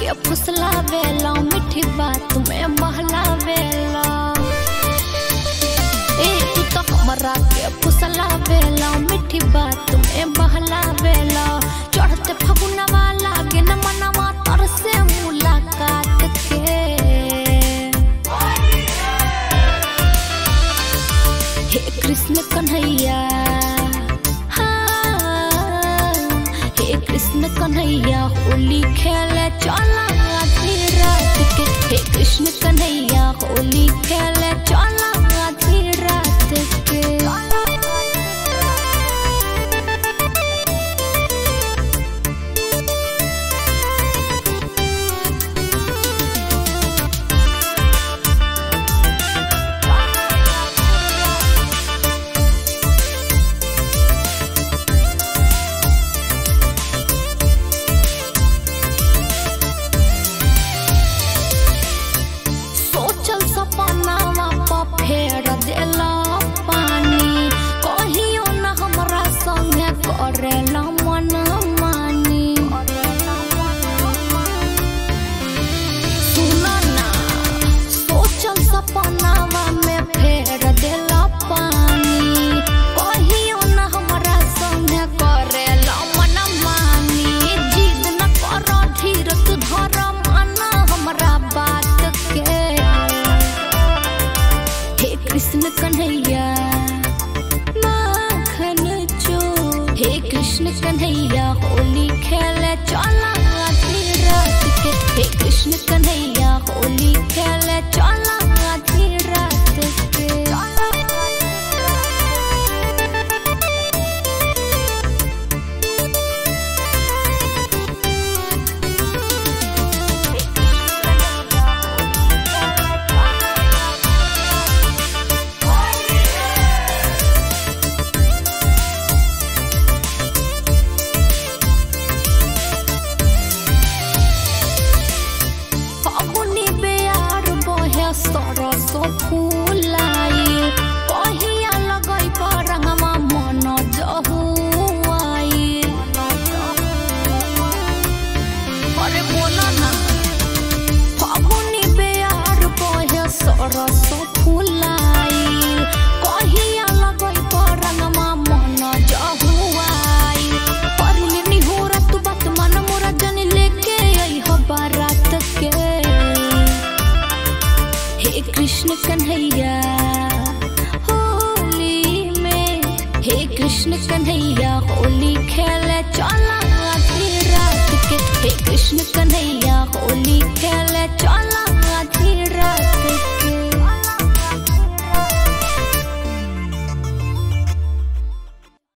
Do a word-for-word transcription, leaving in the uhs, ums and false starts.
के फुसलावेला, मीठी बात में बहलावेला। ए तू तो हमरा के फुसलावेला, मीठी बात में बहलावेला। चढ़ते फगुनवा लागे न मनवा तरसे मुलाकात के। हे कृष्ण कन्हैया, हाँ हे कृष्ण कन्हैया, होली खेले चला आधी रात के। हे कृष्ण कन्हैया, होली खेले चला आधी रात के। फेर देला पानी, कहियो न हमरा संगे करेला मन मानी। सुना ना सोचल सपनावा में फेर देला पानी, कहियो न हमरा संगे करेला मन मानी। जिद न कर धीर तू धर माना हमरा बात के। कृष्ण कन्हैया माखन चो, हे कृष्ण कन्हैया, होली खेले चला आधी रात के। हे कृष्ण कन्हैया, होली खेले चला आधी रात के। सरसो फूलाई, कहिया लगई परंगवा मन जहुआई। अरे बोला ना फागुनी बेयार बहे सरसो फूलाई, कहिया लगई परंगवा मन जहुआई। परिले निहोरा तू बात मन मोरा जन लेके आई हो बारात के। हे कृष्ण कन्हैया होली में, हे कृष्ण कन्हैया, होली खेले चला